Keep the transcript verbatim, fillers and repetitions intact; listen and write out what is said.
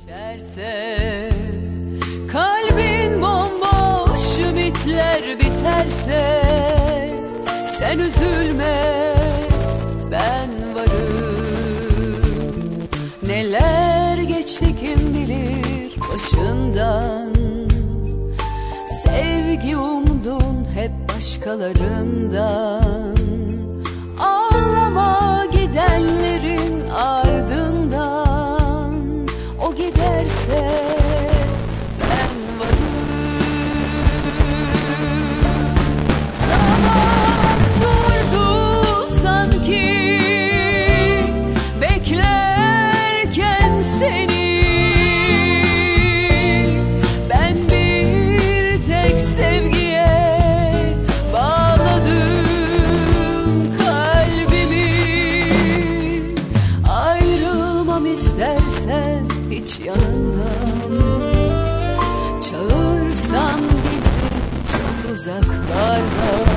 Düşerse, kalbin bomboş, ümitler biterse, sen üzülme, ben varım. Neler geçti kim bilir başından, sevgi umdun hep başkalarından. Ağlama gidenlerin ardından, o giderse ben varım. Zaman durdu sanki, beklerken seni. Ben bir tek sevgiye bağladım kalbimi. Ayrılmam istersen hiç yanından, çağırsan bile çok uzaklardan.